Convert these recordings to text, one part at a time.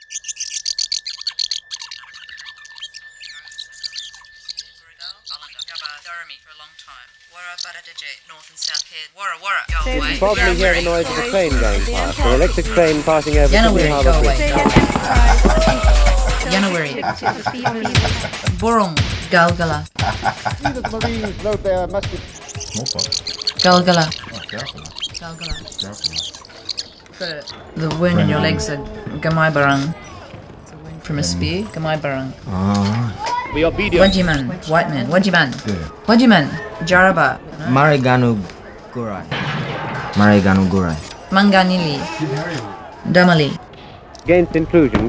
For a long time. Warra Baradije, North and South Cairns. Warra, go away. You probably hear the noise of a train going past, an electric train passing over Sydney Yanawiri, go Harbour away. Bridge. Yanawiri. Burung, Galgala. Marines load their muskets. Galgala. Careful. Careful. The wound in your legs are Gamai Barang. It's a wound from a spear, Gamai Barang. Be obedient. Wajiman, white man. Wajiman. Yeah. Wajiman, Jaraba. Mariganu Gurai. Manganili. Damali. Against intrusion.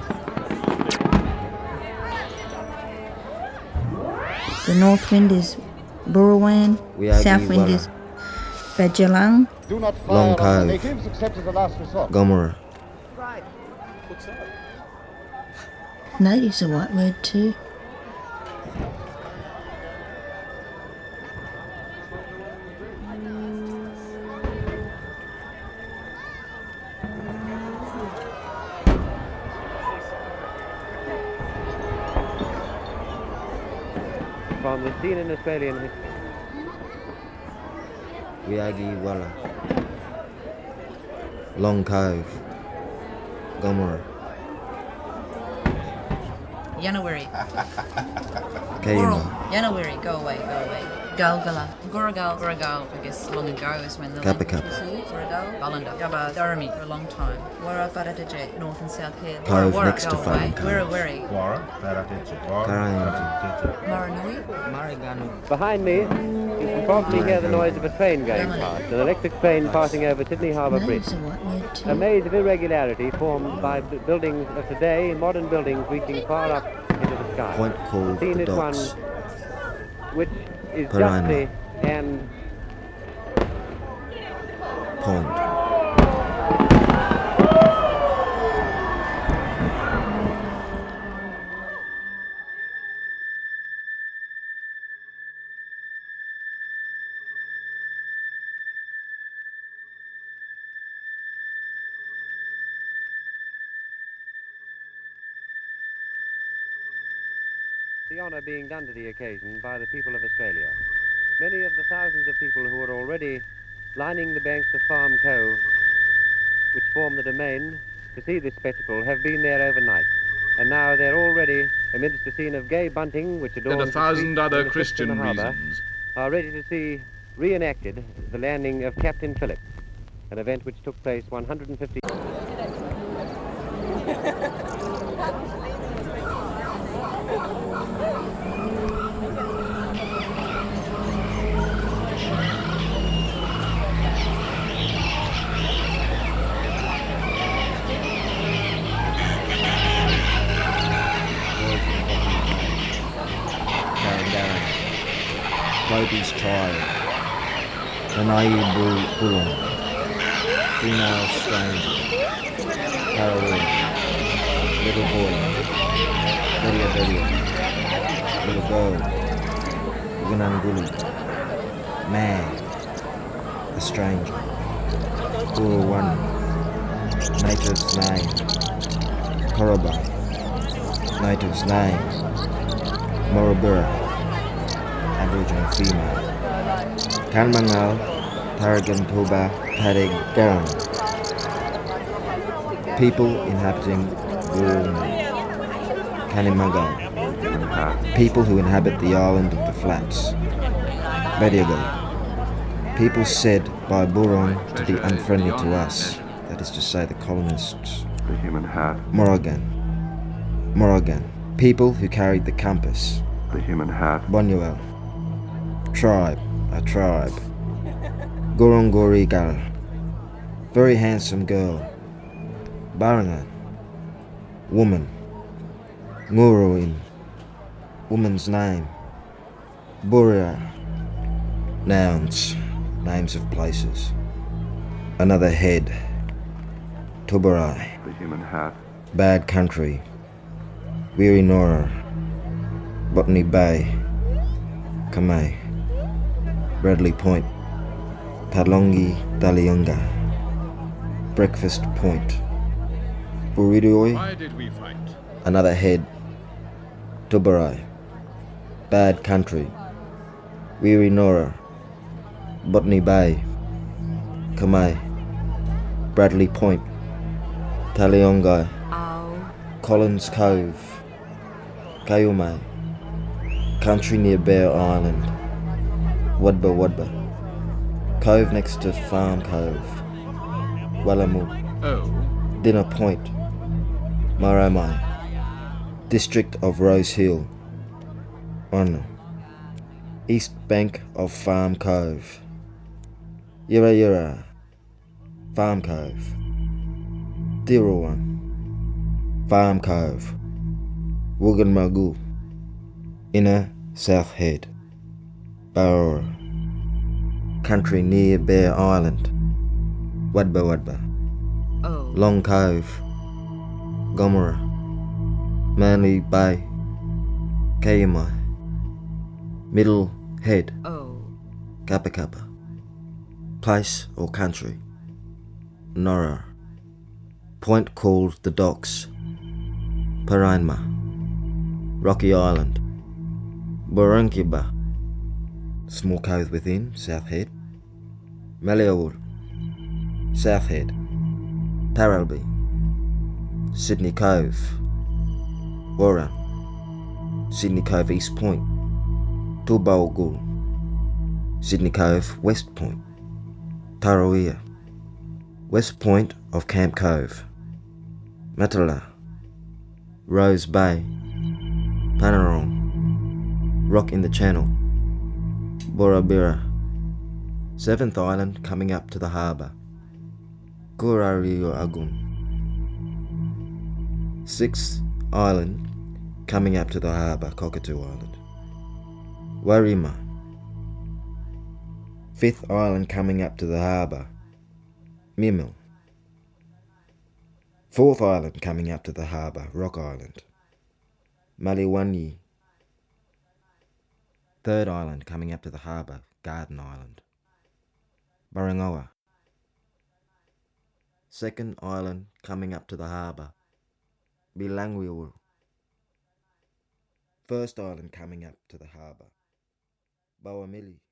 The north wind is Burrawan, south wind is Fajalang. Do not Long fire on the Cove. natives except as a last resort. Gomorrah. Native's a white word too. From the scene in Australian history. Wiagi Walla. Long Cove. Gomorrah. Yanawiri. Kayuma. Yanawiri, go away. Galgala. Guragal, I guess long ago is when the Kappa link Kappa. was here. Guragal, Balanda. Yabba, Durrami for a long time. Warra Baradije, North and South Cairns. Cove Warra, next go to away. Fallen Cove. Wirrawiri. Warra, Baradije. Warra, Karayanji. Maranui. Mariganu. Behind me, you can probably hear the noise of a train going past, an electric train passing over Sydney Harbour Bridge. Native's a white word A too. maze of irregularity formed by buildings of today, modern buildings reaching far up into the sky. Point called Scene the is one Docks. which is Paraina. justly and Pond. the honour being done to the occasion by the people of Australia. Many of the thousands of people who are already lining the banks of Farm Cove, which form the domain, to see this spectacle, have been there overnight. And now they're already amidst a scene of gay bunting, which adorns And a the thousand streets other and the ships in the Christian harbour, reasons. are ready to see reenacted the landing of Captain Phillip, an event which took place 150... Karangaran. Kobe's child. Lanai Burung. Female stranger. Kararoo. Little boy. Bedia. Little girl. Gunangulu. Man. A stranger. Buruwan. Native's name. Koroba. Native's name. Morabura. Aboriginal female. Kanmangal. Taragan Toba. Padig Garam. People inhabiting Burung. Kanimagal. People who inhabit the island of the flats. Bediagal. People said by Burung to be unfriendly to us, that is to say the colonists. The human hat, Morrigan. People who carried the compass. the human hat, Bonuel. Tribe, a tribe. Gorongorigal. Very handsome girl. Barangan. Woman. Nguruin. Woman's name. Buria. Nouns. Names of places. Another head. Tubarai. the human hat, Bad country. Weary Nora. Botany Bay. Kamei. Bradley Point. Padlongi Daliunga. Breakfast Point. Buridoi, Why did we fight? another head. Tubarai, bad country. Weary Nora, Botany Bay, Kamai, Bradley Point, Taliongai, Collins Cove, Kayume, country near Bear Island, Wadba Wadba, cove next to Farm Cove, Wallamu, Dinner Point, Maromai, district of Rose Hill, Ono, east bank of Farm Cove, Yira Yira, Farm Cove, Diruwan, Farm Cove, Wooganmagu, Inner South Head, Barora, country near Bear Island, Wadba Wadba, Long Cove, Gomera, Manly Bay, Kayumai, Middle Head, Kappa Kappa, place or country, Nora, point called the Docks, Parainma, Rocky Island, Barranquiba, small cove within, South Head, Malleawul, South Head, Taralby, Sydney Cove, Warren, Sydney Cove East Point, Tubalgul, Sydney Cove West Point, Tarawea, West Point of Camp Cove, Matala, Rose Bay, Panarong, Rock in the Channel, Borabira, 7th Island coming up to the harbour, Gurario Agun, 6th Island coming up to the harbour, Cockatoo Island, Warima, 5th Island coming up to the harbour, Mimil, 4th Island coming up to the harbour, Rock Island, Maliwanyi, 3rd Island coming up to the harbour, Garden Island, Barangawa, 2nd Island coming up to the harbour, Bilangwiwul, 1st Island coming up to the harbour, Bawamili,